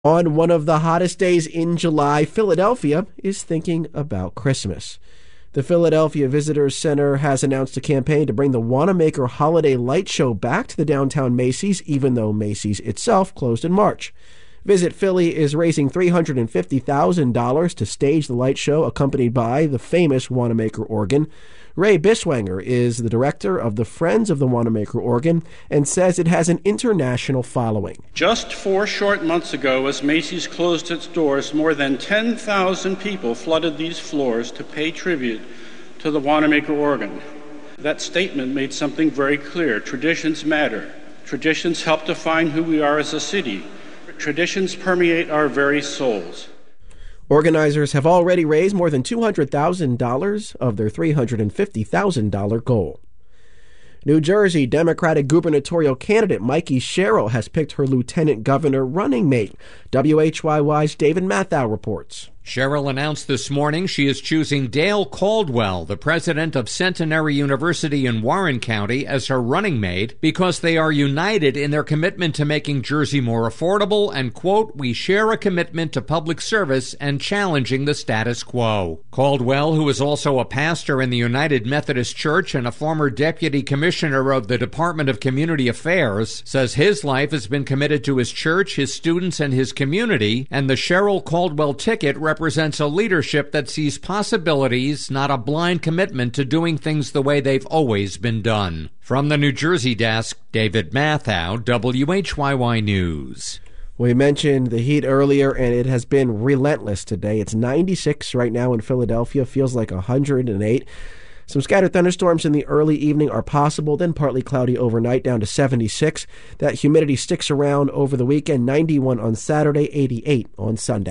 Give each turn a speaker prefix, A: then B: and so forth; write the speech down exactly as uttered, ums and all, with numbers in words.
A: On one of the hottest days in July, Philadelphia is thinking about Christmas. The Philadelphia Visitors Center has announced a campaign to bring the Wanamaker Holiday Light Show back to the downtown Macy's, even though Macy's itself closed in March. Visit Philly is raising three hundred fifty thousand dollars to stage the light show, accompanied by the famous Wanamaker organ. Ray Biswanger is the director of the Friends of the Wanamaker organ and says it has an international following.
B: Just four short months ago, as Macy's closed its doors, more than ten thousand people flooded these floors to pay tribute to the Wanamaker organ. That statement made something very clear. Traditions matter. Traditions help define who we are as a city. Traditions permeate our very souls.
A: Organizers have already raised more than two hundred thousand dollars of their three hundred fifty thousand dollars goal. New Jersey Democratic gubernatorial candidate Mikey Sherrill has picked her lieutenant governor running mate. W H Y Y's David Mathau reports.
C: Sherrill announced this morning she is choosing Dale Caldwell, the president of Centenary University in Warren County, as her running mate because they are united in their commitment to making Jersey more affordable and, quote, we share a commitment to public service and challenging the status quo. Caldwell, who is also a pastor in the United Methodist Church and a former deputy commissioner of the Department of Community Affairs, says his life has been committed to his church, his students, and his community, and the Sherrill Caldwell ticket represents a leadership that sees possibilities, not a blind commitment to doing things the way they've always been done. From the New Jersey desk, David Mathau, W H Y Y News.
A: We mentioned the heat earlier, and it has been relentless today. It's ninety-six right now in Philadelphia, feels like one hundred eight. Some scattered thunderstorms in the early evening are possible, then partly cloudy overnight down to seventy-six. That humidity sticks around over the weekend, ninety-one on Saturday, eighty-eight on Sunday.